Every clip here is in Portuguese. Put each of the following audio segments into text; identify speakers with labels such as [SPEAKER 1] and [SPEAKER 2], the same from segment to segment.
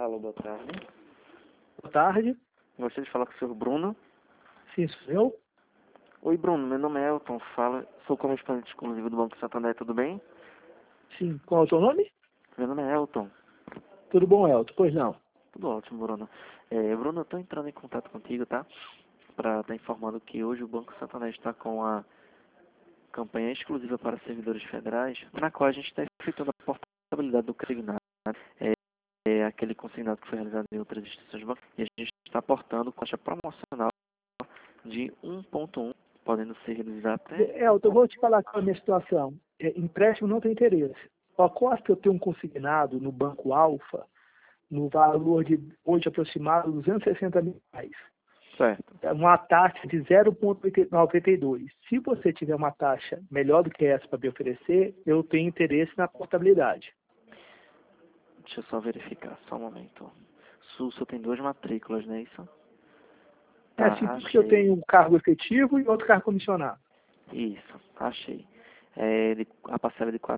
[SPEAKER 1] Alô, boa tarde.
[SPEAKER 2] Boa tarde.
[SPEAKER 1] Gostaria de falar com o senhor Bruno.
[SPEAKER 2] Sim, sou eu.
[SPEAKER 1] Oi, Bruno. Meu nome é Elton. Sou correspondente exclusivo do Banco Santander. Tudo bem?
[SPEAKER 2] Sim. Qual é o seu nome?
[SPEAKER 1] Meu nome é Elton.
[SPEAKER 2] Tudo bom, Elton? Pois não.
[SPEAKER 1] Tudo ótimo, Bruno. Bruno, eu estou entrando em contato contigo, tá? Para estar informando que hoje o Banco Santander está com a campanha exclusiva para servidores federais, na qual a gente está efetuando a portabilidade do consignado. É aquele consignado que foi realizado em outras instituições bancárias. E a gente está aportando com taxa promocional de 1,1, podendo ser reduzida até...
[SPEAKER 2] Elton, eu vou te falar qual é a minha situação. Empréstimo não tem interesse. Ocorre que eu tenho um consignado no Banco Alfa, no valor de hoje aproximado de R$260 mil.
[SPEAKER 1] Certo.
[SPEAKER 2] Uma taxa de 0,92. Se você tiver uma taxa melhor do que essa para me oferecer, eu tenho interesse na portabilidade.
[SPEAKER 1] Deixa eu só verificar, só um momento. O senhor tem duas matrículas, não é isso?
[SPEAKER 2] É assim, porque eu tenho um cargo efetivo e outro cargo comissionado.
[SPEAKER 1] Isso, achei. A parcela de R$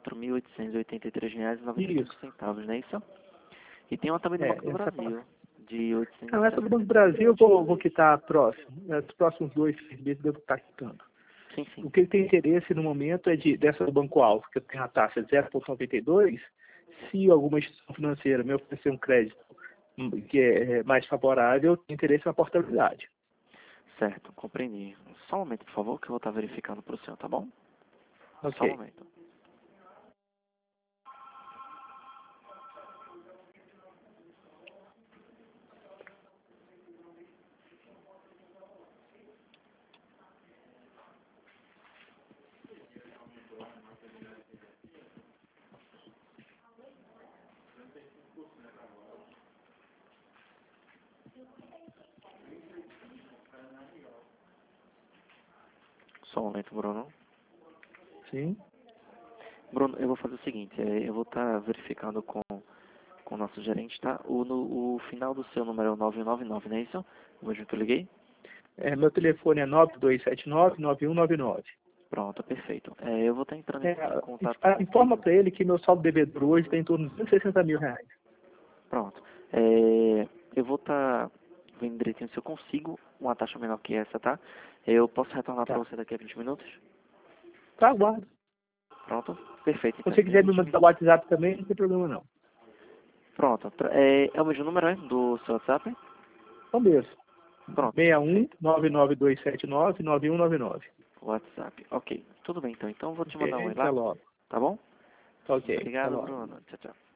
[SPEAKER 1] 4.883,95, não é isso? E tem uma também do Banco do Brasil, de 800.
[SPEAKER 2] Não, essa do Banco do Brasil eu vou quitar próximo. Nos próximos 2 meses eu devo estar quitando.
[SPEAKER 1] Sim, sim.
[SPEAKER 2] O que ele tem interesse no momento é dessa do Banco Alfa, que eu tenho a taxa de 0,92. Se alguma instituição financeira me oferecer um crédito que é mais favorável, eu tenho interesse na portabilidade.
[SPEAKER 1] Certo, compreendi. Só um momento, por favor, que eu vou estar verificando para o senhor, tá bom?
[SPEAKER 2] Ok.
[SPEAKER 1] Só um momento. Só um momento, Bruno.
[SPEAKER 2] Sim.
[SPEAKER 1] Bruno, eu vou fazer o seguinte, eu vou estar verificando com o nosso gerente, tá? O final do seu número é o 999, não é isso? O mesmo que eu liguei?
[SPEAKER 2] Meu telefone é 9279-9199.
[SPEAKER 1] Pronto, perfeito. Eu vou estar entrando em contato
[SPEAKER 2] Informa
[SPEAKER 1] contigo.
[SPEAKER 2] para ele que meu saldo devedor hoje está em torno de R$260 mil.
[SPEAKER 1] Pronto. Eu vou estar vendo direitinho se eu consigo uma taxa menor que essa, tá? Eu posso retornar para
[SPEAKER 2] Tá.
[SPEAKER 1] você daqui a 20 minutos?
[SPEAKER 2] Tá, aguardo.
[SPEAKER 1] Pronto? Perfeito.
[SPEAKER 2] Se
[SPEAKER 1] Então,
[SPEAKER 2] você
[SPEAKER 1] em
[SPEAKER 2] quiser me
[SPEAKER 1] 20
[SPEAKER 2] mandar o
[SPEAKER 1] minutos.
[SPEAKER 2] WhatsApp também, não tem problema não.
[SPEAKER 1] Pronto. É o mesmo número, né? Do seu WhatsApp?
[SPEAKER 2] Então, mesmo.
[SPEAKER 1] Pronto.
[SPEAKER 2] 61
[SPEAKER 1] Perfeito.
[SPEAKER 2] 99279 9199.
[SPEAKER 1] WhatsApp. Ok. Tudo bem, então. Então, eu vou te mandar um
[SPEAKER 2] Ok,
[SPEAKER 1] e
[SPEAKER 2] até
[SPEAKER 1] lá,
[SPEAKER 2] logo.
[SPEAKER 1] tá bom?
[SPEAKER 2] Ok, até
[SPEAKER 1] Obrigado,
[SPEAKER 2] logo.
[SPEAKER 1] Bruno. Tchau, tchau.